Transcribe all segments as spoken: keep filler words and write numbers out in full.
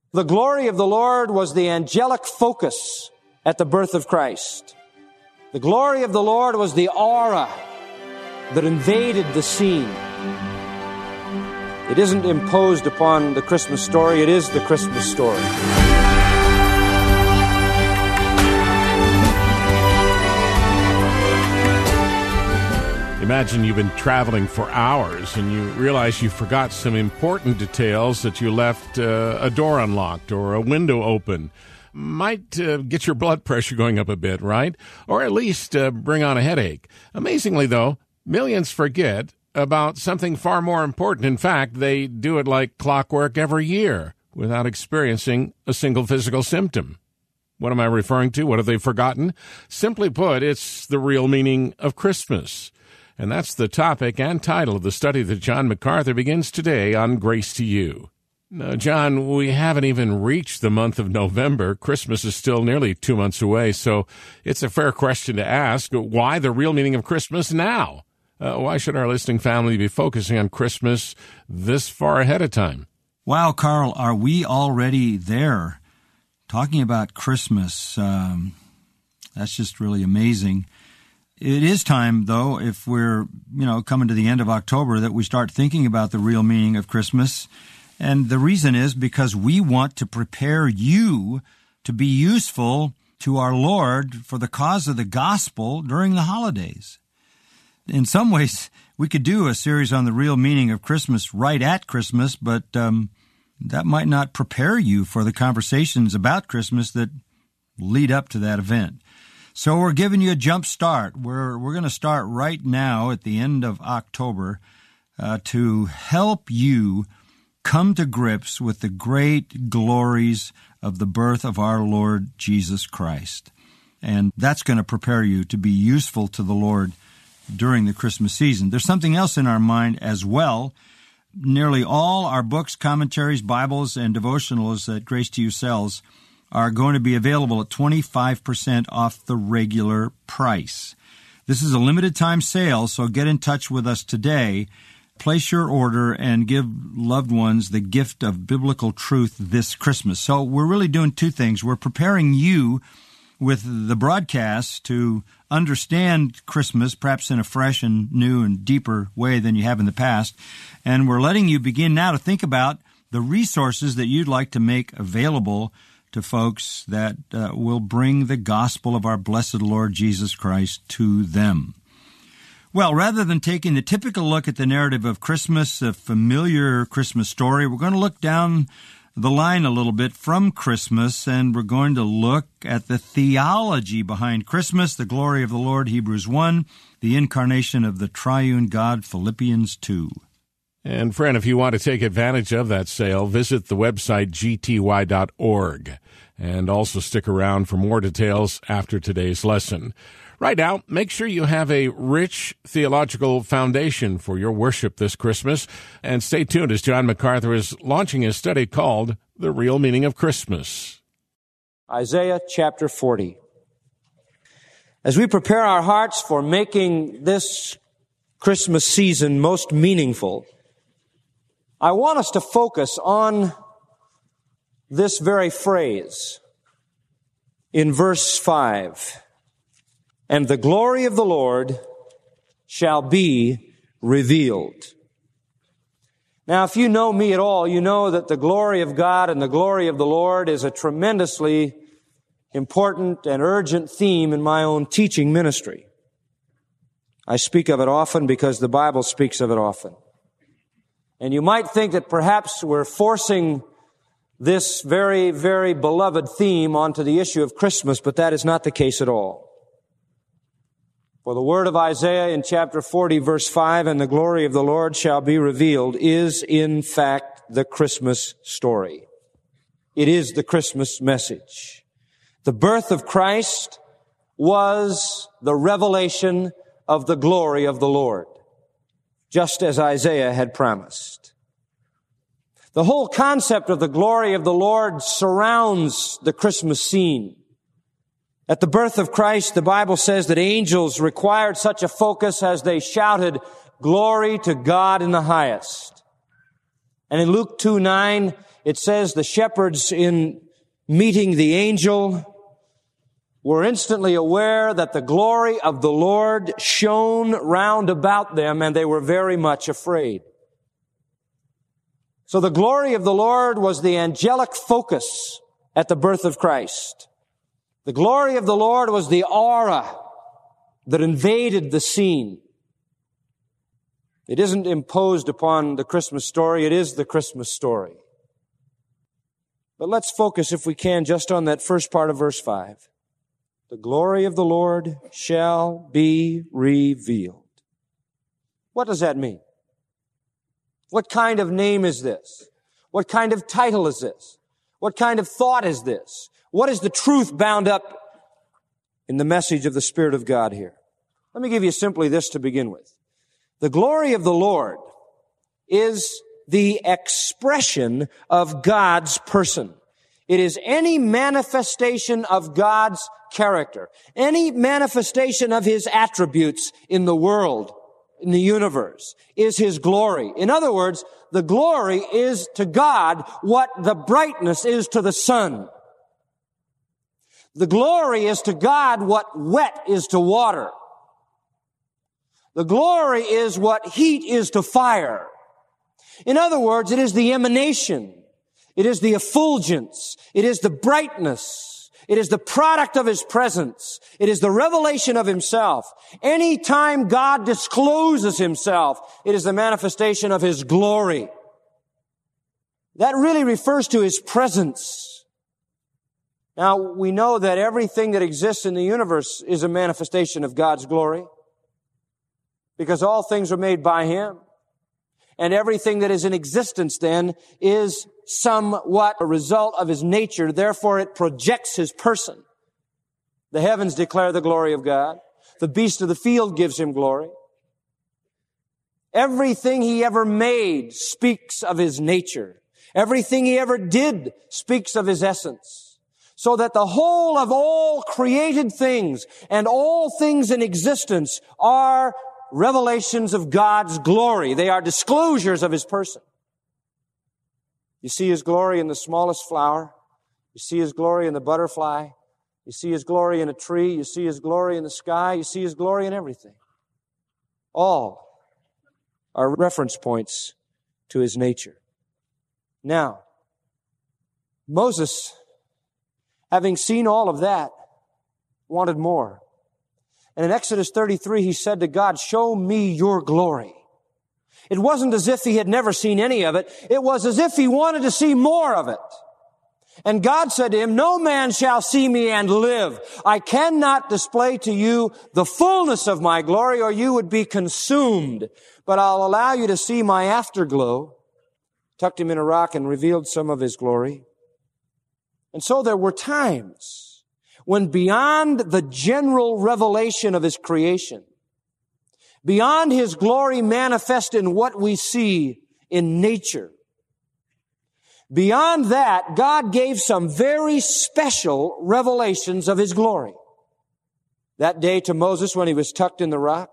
The glory of the Lord was the angelic focus at the birth of Christ. The glory of the Lord was the aura that invaded the scene. It isn't imposed upon the Christmas story, it is the Christmas story. Imagine you've been traveling for hours and you realize you forgot some important details, that you left uh, a door unlocked or a window open. Might uh, get your blood pressure going up a bit, right? Or at least uh, bring on a headache. Amazingly, though, millions forget about something far more important. In fact, they do it like clockwork every year without experiencing a single physical symptom. What am I referring to? What have they forgotten? Simply put, it's the real meaning of Christmas. And that's the topic and title of the study that John MacArthur begins today on Grace to You. Now, John, we haven't even reached the month of November. Christmas is still nearly two months away, so it's a fair question to ask. Why the real meaning of Christmas now? Uh, why should our listening family be focusing on Christmas this far ahead of time? Wow, Carl, are we already there? Talking about Christmas, um, that's just really amazing. It is time, though, if we're, you know, coming to the end of October, that we start thinking about the real meaning of Christmas. And the reason is because we want to prepare you to be useful to our Lord for the cause of the gospel during the holidays. In some ways, we could do a series on the real meaning of Christmas right at Christmas, but um, that might not prepare you for the conversations about Christmas that lead up to that event. So we're giving you a jump start. We're we're going to start right now at the end of October uh, to help you come to grips with the great glories of the birth of our Lord Jesus Christ. And that's going to prepare you to be useful to the Lord during the Christmas season. There's something else in our mind as well. Nearly all our books, commentaries, Bibles, and devotionals that Grace to You sells are going to be available at twenty-five percent off the regular price. This is a limited time sale, so get in touch with us today. Place your order and give loved ones the gift of biblical truth this Christmas. So we're really doing two things. We're preparing you with the broadcast to understand Christmas, perhaps in a fresh and new and deeper way than you have in the past. And we're letting you begin now to think about the resources that you'd like to make available to folks that uh, will bring the gospel of our blessed Lord Jesus Christ to them. Well, rather than taking the typical look at the narrative of Christmas, a familiar Christmas story, we're going to look down the line a little bit from Christmas, and we're going to look at the theology behind Christmas, the glory of the Lord, Hebrews one, the incarnation of the triune God, Philippians two. And friend, if you want to take advantage of that sale, visit the website g t y dot org and also stick around for more details after today's lesson. Right now, make sure you have a rich theological foundation for your worship this Christmas, and stay tuned as John MacArthur is launching his study called The Real Meaning of Christmas. Isaiah chapter forty. As we prepare our hearts for making this Christmas season most meaningful, I want us to focus on this very phrase in verse five. And the glory of the Lord shall be revealed. Now, if you know me at all, you know that the glory of God and the glory of the Lord is a tremendously important and urgent theme in my own teaching ministry. I speak of it often because the Bible speaks of it often. And you might think that perhaps we're forcing this very, very beloved theme onto the issue of Christmas, but that is not the case at all. For the word of Isaiah in chapter forty, verse five, and the glory of the Lord shall be revealed, is in fact the Christmas story. It is the Christmas message. The birth of Christ was the revelation of the glory of the Lord, just as Isaiah had promised. The whole concept of the glory of the Lord surrounds the Christmas scene. At the birth of Christ, the Bible says that angels required such a focus as they shouted, "Glory to God in the highest." And in Luke two nine, it says the shepherds in meeting the angel were instantly aware that the glory of the Lord shone round about them, and they were very much afraid. So the glory of the Lord was the angelic focus at the birth of Christ. The glory of the Lord was the aura that invaded the scene. It isn't imposed upon the Christmas story, it is the Christmas story. But let's focus, if we can, just on that first part of verse five. The glory of the Lord shall be revealed. What does that mean? What kind of name is this? What kind of title is this? What kind of thought is this? What is the truth bound up in the message of the Spirit of God here? Let me give you simply this to begin with. The glory of the Lord is the expression of God's person. It is any manifestation of God's character, any manifestation of His attributes in the world, in the universe, is His glory. In other words, the glory is to God what the brightness is to the sun. The glory is to God what wet is to water. The glory is what heat is to fire. In other words, it is the emanation. It is the effulgence. It is the brightness. It is the product of His presence. It is the revelation of Himself. Any time God discloses Himself, it is the manifestation of His glory. That really refers to His presence. Now, we know that everything that exists in the universe is a manifestation of God's glory, because all things are made by Him. And everything that is in existence then is somewhat a result of His nature. Therefore, it projects His person. The heavens declare the glory of God. The beast of the field gives Him glory. Everything He ever made speaks of His nature. Everything He ever did speaks of His essence. So that the whole of all created things and all things in existence are revelations of God's glory. They are disclosures of His person. You see His glory in the smallest flower. You see His glory in the butterfly. You see His glory in a tree. You see His glory in the sky. You see His glory in everything. All are reference points to His nature. Now, Moses, having seen all of that, wanted more. And in Exodus thirty-three, he said to God, "Show me your glory." It wasn't as if he had never seen any of it. It was as if he wanted to see more of it. And God said to him, "No man shall see me and live. I cannot display to you the fullness of my glory, or you would be consumed. But I'll allow you to see my afterglow." Tucked him in a rock and revealed some of His glory. And so there were times when beyond the general revelation of His creation, beyond His glory manifest in what we see in nature, beyond that, God gave some very special revelations of His glory. That day to Moses when he was tucked in the rock.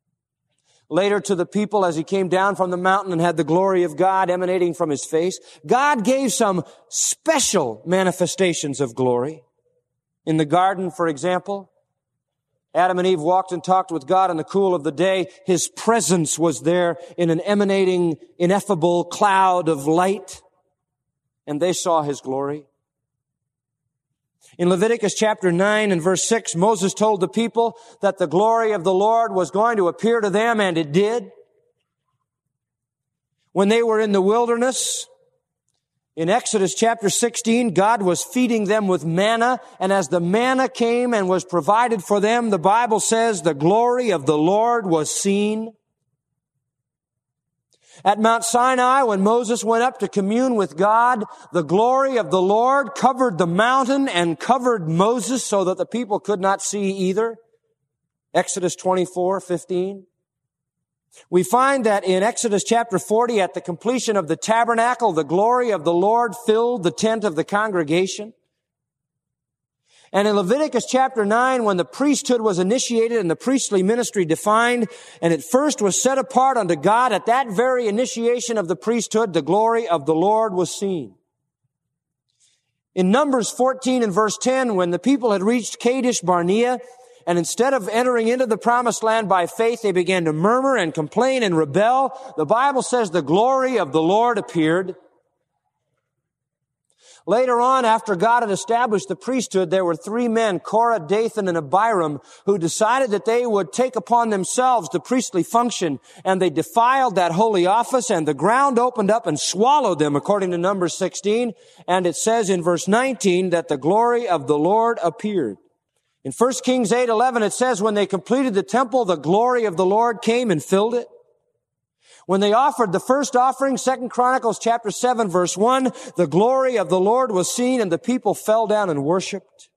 Later to the people as he came down from the mountain and had the glory of God emanating from his face. God gave some special manifestations of glory. In the garden, for example, Adam and Eve walked and talked with God in the cool of the day. His presence was there in an emanating, ineffable cloud of light, and they saw His glory. In Leviticus chapter nine and verse six, Moses told the people that the glory of the Lord was going to appear to them, and it did. When they were in the wilderness, in Exodus chapter sixteen, God was feeding them with manna, and as the manna came and was provided for them, the Bible says the glory of the Lord was seen. At Mount Sinai, when Moses went up to commune with God, the glory of the Lord covered the mountain and covered Moses so that the people could not see either. Exodus twenty-four fifteen. We find that in Exodus chapter forty, at the completion of the tabernacle, the glory of the Lord filled the tent of the congregation. And in Leviticus chapter nine, when the priesthood was initiated and the priestly ministry defined, and it first was set apart unto God, at that very initiation of the priesthood, the glory of the Lord was seen. In Numbers fourteen and verse ten, when the people had reached Kadesh Barnea, and instead of entering into the promised land by faith, they began to murmur and complain and rebel, the Bible says the glory of the Lord appeared. Later on, after God had established the priesthood, there were three men, Korah, Dathan, and Abiram, who decided that they would take upon themselves the priestly function, and they defiled that holy office, and the ground opened up and swallowed them, according to Numbers sixteen, and it says in verse nineteen that the glory of the Lord appeared. In First Kings eight eleven, it says, when they completed the temple, the glory of the Lord came and filled it. When they offered the first offering, Second Chronicles chapter seven, verse one, the glory of the Lord was seen and the people fell down and worshiped.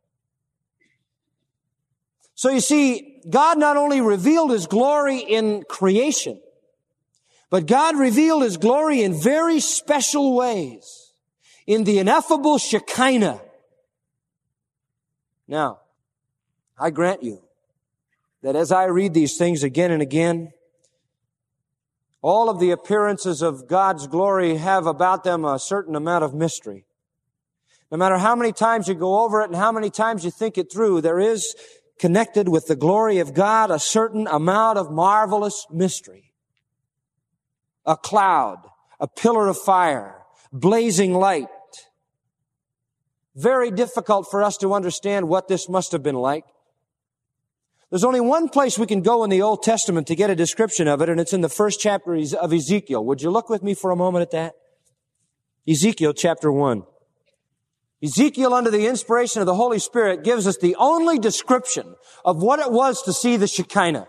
So you see, God not only revealed His glory in creation, but God revealed His glory in very special ways, in the ineffable Shekinah. Now, I grant you that as I read these things again and again, all of the appearances of God's glory have about them a certain amount of mystery. No matter how many times you go over it and how many times you think it through, there is connected with the glory of God a certain amount of marvelous mystery. A cloud, a pillar of fire, blazing light. Very difficult for us to understand what this must have been like. There's only one place we can go in the Old Testament to get a description of it, and it's in the first chapter of Ezekiel. Would you look with me for a moment at that? Ezekiel chapter one. Ezekiel, under the inspiration of the Holy Spirit, gives us the only description of what it was to see the Shekinah.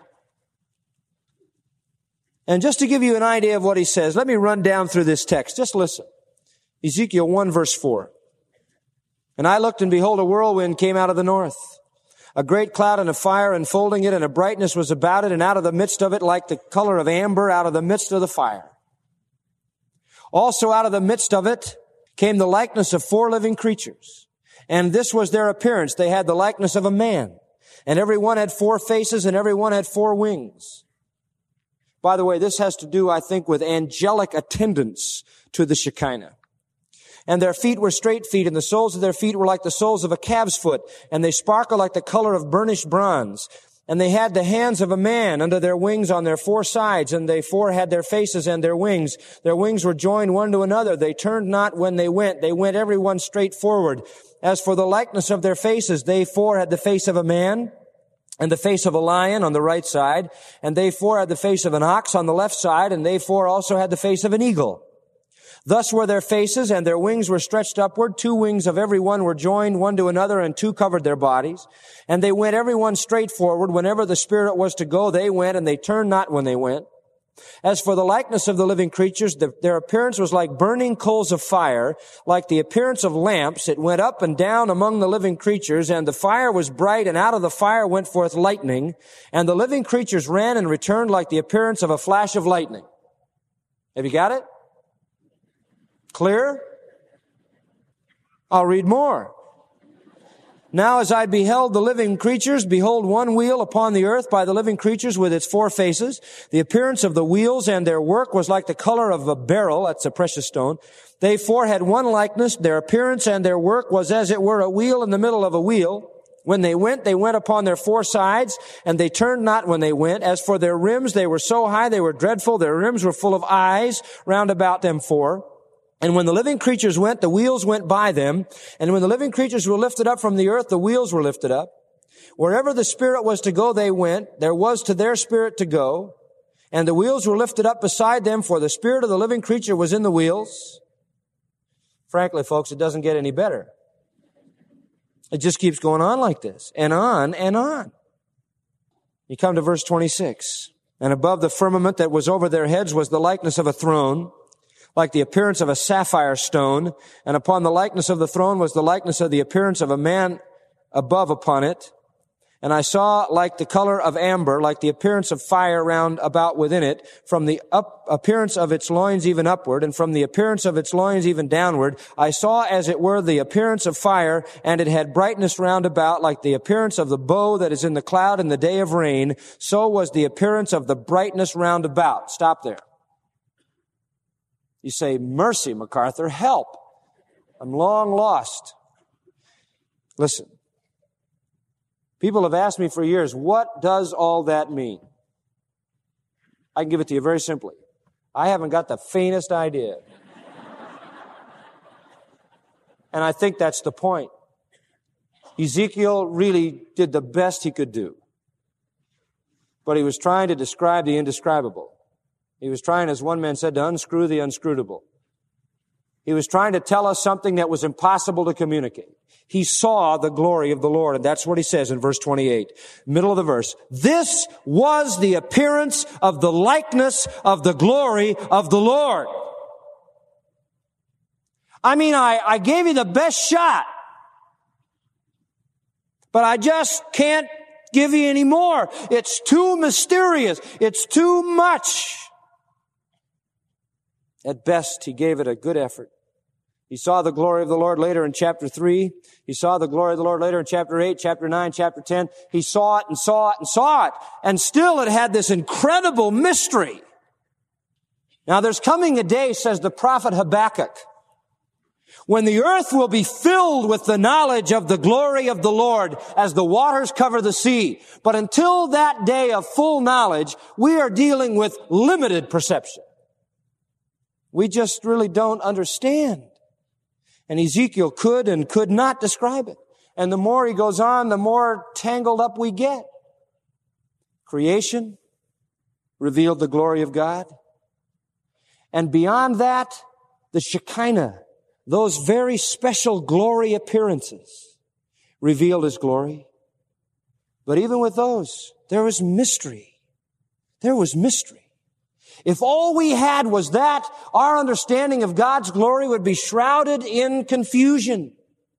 And just to give you an idea of what he says, let me run down through this text. Just listen. Ezekiel one verse four. And I looked, and behold, a whirlwind came out of the north. A great cloud and a fire enfolding it, and a brightness was about it, and out of the midst of it, like the color of amber, out of the midst of the fire. Also out of the midst of it came the likeness of four living creatures. And this was their appearance. They had the likeness of a man. And every one had four faces, and every one had four wings. By the way, this has to do, I think, with angelic attendance to the Shekinah. And their feet were straight feet, and the soles of their feet were like the soles of a calf's foot, and they sparkled like the color of burnished bronze. And they had the hands of a man under their wings on their four sides, and they four had their faces and their wings. Their wings were joined one to another. They turned not when they went. They went every one straight forward. As for the likeness of their faces, they four had the face of a man, and the face of a lion on the right side, and they four had the face of an ox on the left side, and they four also had the face of an eagle. Thus were their faces, and their wings were stretched upward. Two wings of every one were joined one to another, and two covered their bodies. And they went every one straight forward. Whenever the Spirit was to go, they went, and they turned not when they went. As for the likeness of the living creatures, the, their appearance was like burning coals of fire, like the appearance of lamps. It went up and down among the living creatures, and the fire was bright, and out of the fire went forth lightning. And the living creatures ran and returned like the appearance of a flash of lightning. Have you got it? Clear? I'll read more. Now as I beheld the living creatures, behold, one wheel upon the earth by the living creatures with its four faces. The appearance of the wheels and their work was like the color of a beryl, that's a precious stone. They four had one likeness. Their appearance and their work was as it were a wheel in the middle of a wheel. When they went, they went upon their four sides, and they turned not when they went. As for their rims, they were so high, they were dreadful. Their rims were full of eyes round about them four. And when the living creatures went, the wheels went by them. And when the living creatures were lifted up from the earth, the wheels were lifted up. Wherever the Spirit was to go, they went. There was to their spirit to go. And the wheels were lifted up beside them, for the spirit of the living creature was in the wheels. Frankly, folks, it doesn't get any better. It just keeps going on like this, and on and on. You come to verse twenty-six. And above the firmament that was over their heads was the likeness of a throne, like the appearance of a sapphire stone, and upon the likeness of the throne was the likeness of the appearance of a man above upon it. And I saw like the color of amber, like the appearance of fire round about within it, from the up appearance of its loins even upward, and from the appearance of its loins even downward. I saw as it were the appearance of fire, and it had brightness round about, like the appearance of the bow that is in the cloud in the day of rain. So was the appearance of the brightness round about. Stop there. You say, mercy, MacArthur, help. I'm long lost. Listen. People have asked me for years, what does all that mean? I can give it to you very simply. I haven't got the faintest idea. And I think that's the point. Ezekiel really did the best he could do. But he was trying to describe the indescribable. He was trying, as one man said, to unscrew the unscrutable. He was trying to tell us something that was impossible to communicate. He saw the glory of the Lord, and that's what he says in verse twenty-eight, middle of the verse. This was the appearance of the likeness of the glory of the Lord. I mean, I, I gave you the best shot, but I just can't give you any more. It's too mysterious. It's too much. At best, he gave it a good effort. He saw the glory of the Lord later in chapter three. He saw the glory of the Lord later in chapter eight, chapter nine, chapter ten. He saw it and saw it and saw it. And still it had this incredible mystery. Now there's coming a day, says the prophet Habakkuk, when the earth will be filled with the knowledge of the glory of the Lord as the waters cover the sea. But until that day of full knowledge, we are dealing with limited perception. We just really don't understand. And Ezekiel could and could not describe it. And the more he goes on, the more tangled up we get. Creation revealed the glory of God. And beyond that, the Shekinah, those very special glory appearances, revealed his glory. But even with those, there was mystery. There was mystery. If all we had was that, our understanding of God's glory would be shrouded in confusion.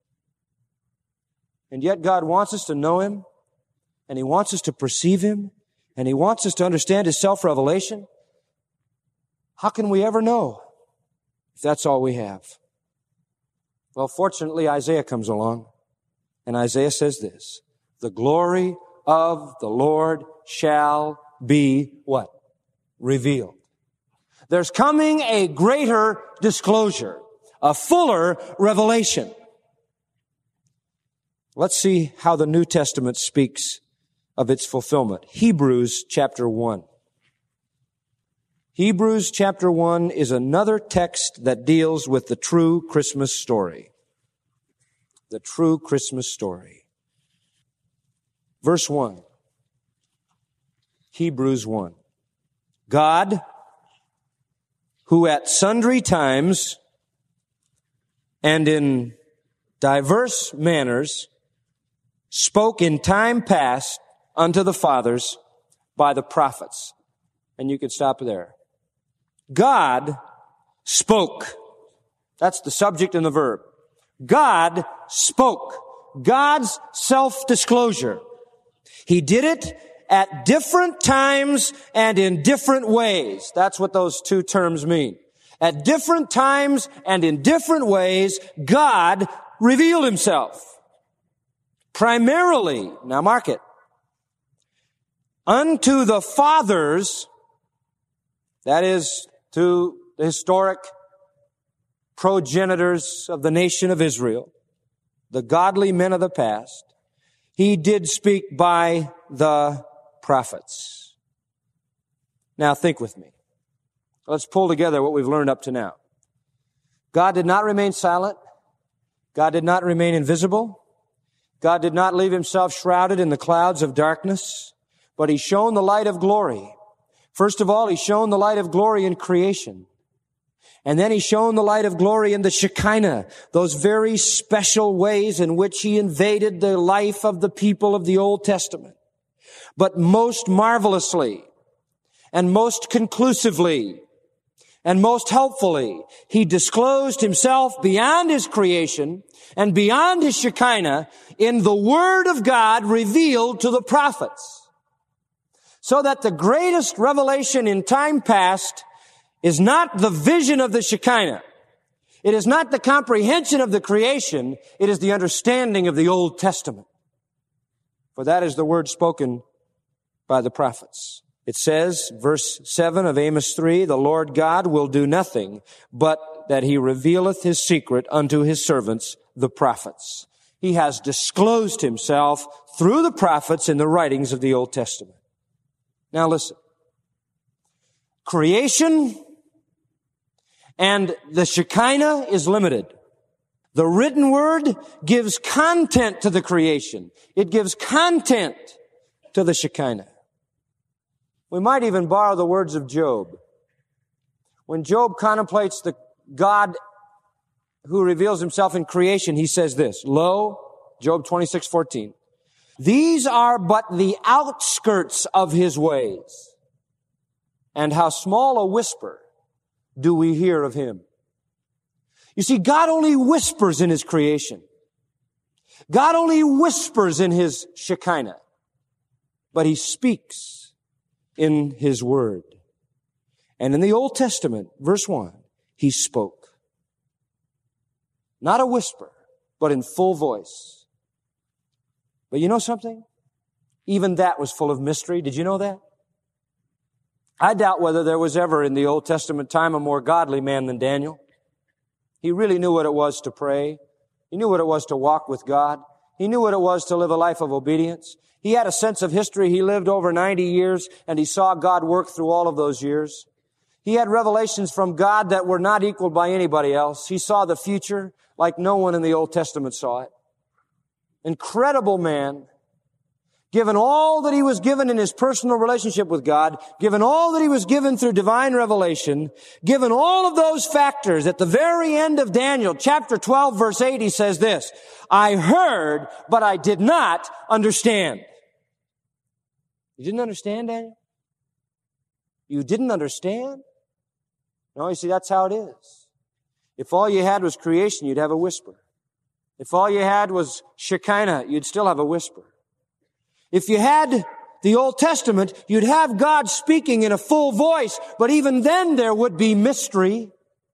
And yet God wants us to know him, and he wants us to perceive him, and he wants us to understand his self-revelation. How can we ever know if that's all we have? Well, fortunately, Isaiah comes along, and Isaiah says this, the glory of the Lord shall be what? Revealed. There's coming a greater disclosure, a fuller revelation. Let's see how the New Testament speaks of its fulfillment. Hebrews chapter one. Hebrews chapter one is another text that deals with the true Christmas story. The true Christmas story. Verse one. Hebrews one. God, who at sundry times and in diverse manners spoke in time past unto the fathers by the prophets. And you could stop there. God spoke. That's the subject and the verb. God spoke. God's self-disclosure. He did it at different times and in different ways. That's what those two terms mean. At different times and in different ways, God revealed himself. Primarily, now mark it, unto the fathers, that is, to the historic progenitors of the nation of Israel, the godly men of the past, he did speak by the prophets. Now think with me. Let's pull together what we've learned up to now. God did not remain silent. God did not remain invisible. God did not leave himself shrouded in the clouds of darkness, but he shone the light of glory. First of all, he shone the light of glory in creation. And then he shone the light of glory in the Shekinah, those very special ways in which he invaded the life of the people of the Old Testament. But most marvelously and most conclusively and most helpfully, he disclosed himself beyond his creation and beyond his Shekinah in the Word of God revealed to the prophets. So that the greatest revelation in time past is not the vision of the Shekinah. It is not the comprehension of the creation. It is the understanding of the Old Testament. For that is the word spoken by the prophets. It says, verse seven of Amos three, the Lord God will do nothing but that he revealeth his secret unto his servants, the prophets. He has disclosed himself through the prophets in the writings of the Old Testament. Now listen. Creation and the Shekinah is limited. The written word gives content to the creation. It gives content to the Shekinah. We might even borrow the words of Job. When Job contemplates the God who reveals himself in creation, he says this, Lo, Job twenty-six fourteen, these are but the outskirts of his ways, and how small a whisper do we hear of him. You see, God only whispers in his creation. God only whispers in his Shekinah, but he speaks in his word. And in the Old Testament, verse one, he spoke. Not a whisper, but in full voice. But you know something? Even that was full of mystery. Did you know that? I doubt whether there was ever in the Old Testament time a more godly man than Daniel. He really knew what it was to pray. He knew what it was to walk with God. He knew what it was to live a life of obedience. He had a sense of history. He lived over ninety years, and he saw God work through all of those years. He had revelations from God that were not equaled by anybody else. He saw the future like no one in the Old Testament saw it. Incredible man, given all that he was given in his personal relationship with God, given all that he was given through divine revelation, given all of those factors, at the very end of Daniel, chapter twelve, verse eight, he says this, I heard, but I did not understand. You didn't understand, Daniel? You didn't understand? No, you see, that's how it is. If all you had was creation, you'd have a whisper. If all you had was Shekinah, you'd still have a whisper. If you had the Old Testament, you'd have God speaking in a full voice, but even then there would be mystery.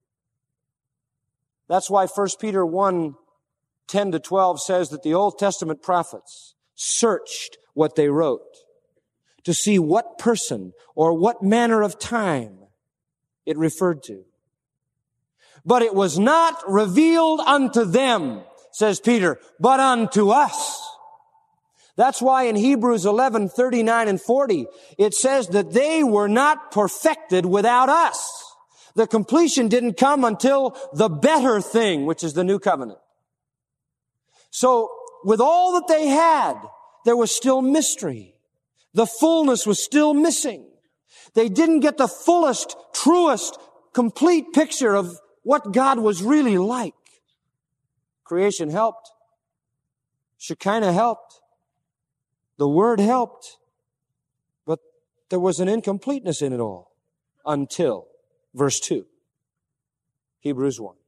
That's why First Peter one, ten to twelve says that the Old Testament prophets searched what they wrote to see what person or what manner of time it referred to. But it was not revealed unto them, says Peter, but unto us. That's why in Hebrews eleven, thirty-nine and forty, it says that they were not perfected without us. The completion didn't come until the better thing, which is the new covenant. So, with all that they had, there was still mystery. The fullness was still missing. They didn't get the fullest, truest, complete picture of what God was really like. Creation helped. Shekinah helped. The Word helped. But there was an incompleteness in it all. Until, verse two, Hebrews one.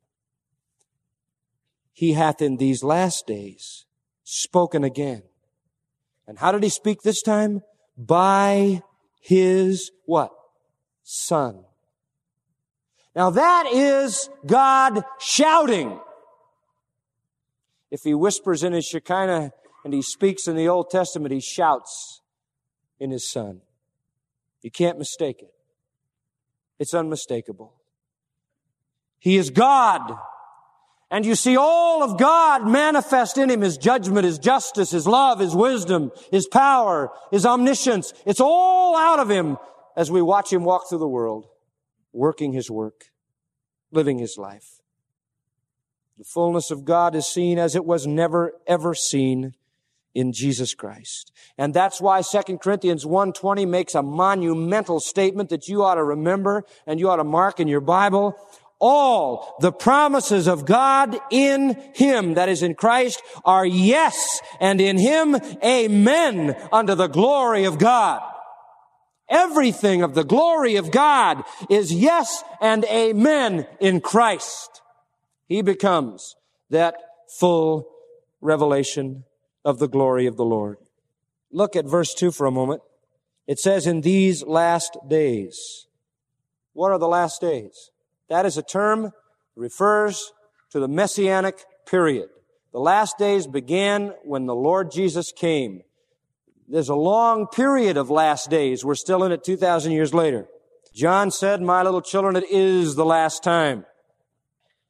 He hath in these last days spoken again. And how did he speak this time? By his what? Son. Now that is God shouting. If he whispers in his Shekinah and he speaks in the Old Testament, he shouts in his Son. You can't mistake it. It's unmistakable. He is God. And you see all of God manifest in him, his judgment, his justice, his love, his wisdom, his power, his omniscience. It's all out of him as we watch him walk through the world, working his work, living his life. The fullness of God is seen as it was never, ever seen in Jesus Christ. And that's why Second Corinthians one twenty makes a monumental statement that you ought to remember and you ought to mark in your Bible. All the promises of God in him, that is in Christ, are yes, and in him, amen, unto the glory of God. Everything of the glory of God is yes and amen in Christ. He becomes that full revelation of the glory of the Lord. Look at verse two for a moment. It says, in these last days. What are the last days? That is a term that refers to the Messianic period. The last days began when the Lord Jesus came. There's a long period of last days. We're still in it two thousand years later. John said, my little children, it is the last time.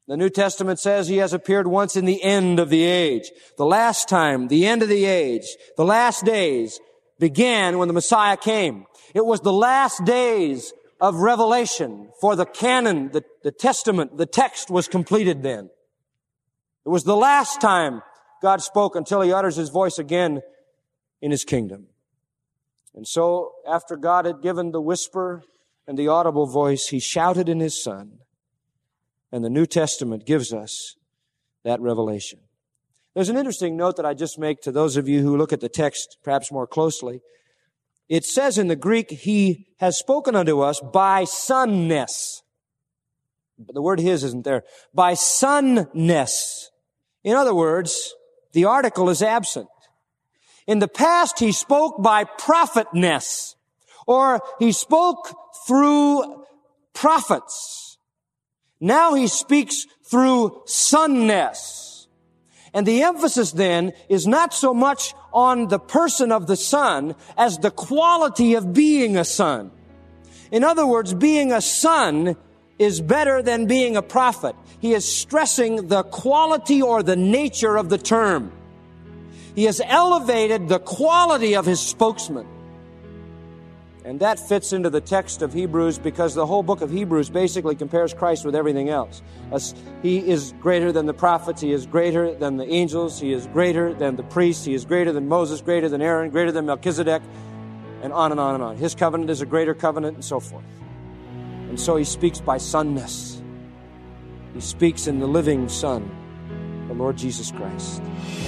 The New Testament says he has appeared once in the end of the age. The last time, the end of the age, the last days began when the Messiah came. It was the last days of revelation, for the canon, the, the testament, the text was completed then. It was the last time God spoke until he utters his voice again in his kingdom. And so, after God had given the whisper and the audible voice, he shouted in his Son. And the New Testament gives us that revelation. There's an interesting note that I just make to those of you who look at the text perhaps more closely. It says in the Greek, he has spoken unto us by sonness. But the word his isn't there. By sonness. In other words, the article is absent. In the past, he spoke by prophetness, or he spoke through prophets. Now he speaks through sonness. And the emphasis then is not so much on the person of the Son as the quality of being a son. In other words, being a son is better than being a prophet. He is stressing the quality or the nature of the term. He has elevated the quality of his spokesman. And that fits into the text of Hebrews because the whole book of Hebrews basically compares Christ with everything else. As he is greater than the prophets. He is greater than the angels. He is greater than the priests. He is greater than Moses, greater than Aaron, greater than Melchizedek, and on and on and on. His covenant is a greater covenant, and so forth. And so he speaks by sonness. He speaks in the living Son, the Lord Jesus Christ.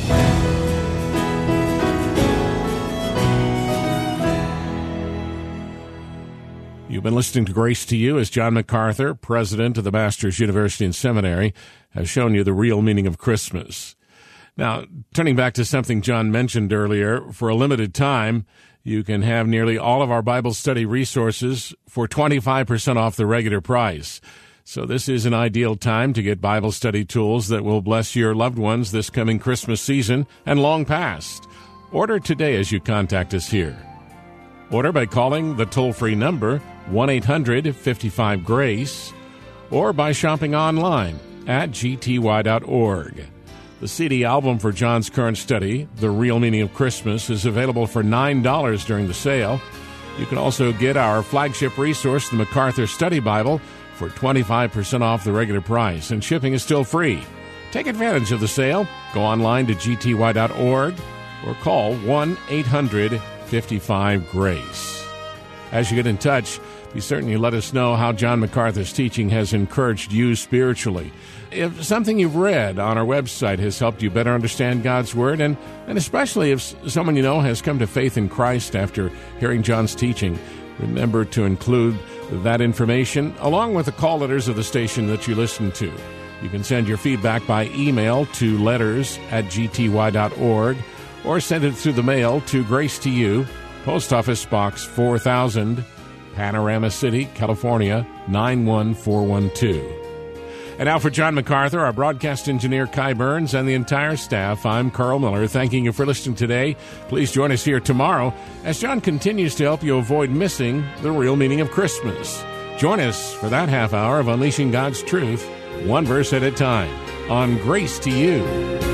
You've been listening to Grace to You as John MacArthur, president of the Masters University and Seminary, has shown you the real meaning of Christmas. Now, turning back to something John mentioned earlier, for a limited time, you can have nearly all of our Bible study resources for twenty-five percent off the regular price. So this is an ideal time to get Bible study tools that will bless your loved ones this coming Christmas season and long past. Order today as you contact us here. Order by calling the toll-free number one eight hundred fifty-five GRACE or by shopping online at g t y dot org. The C D album for John's current study, The Real Meaning of Christmas, is available for nine dollars during the sale. You can also get our flagship resource, the MacArthur Study Bible, for twenty-five percent off the regular price, and shipping is still free. Take advantage of the sale. Go online to g t y dot org or call one eight hundred fifty-five GRACE. As you get in touch, be certain you let us know how John MacArthur's teaching has encouraged you spiritually. If something you've read on our website has helped you better understand God's Word, and, and especially if someone you know has come to faith in Christ after hearing John's teaching, remember to include that information along with the call letters of the station that you listen to. You can send your feedback by email to letters at g t y dot org or send it through the mail to Grace to You, Post Office Box four thousand, Panorama City, California, nine one four one two. And now for John MacArthur, our broadcast engineer Kai Burns, and the entire staff, I'm Carl Miller, thanking you for listening today. Please join us here tomorrow as John continues to help you avoid missing the real meaning of Christmas. Join us for that half hour of Unleashing God's Truth, one verse at a time, on Grace to You.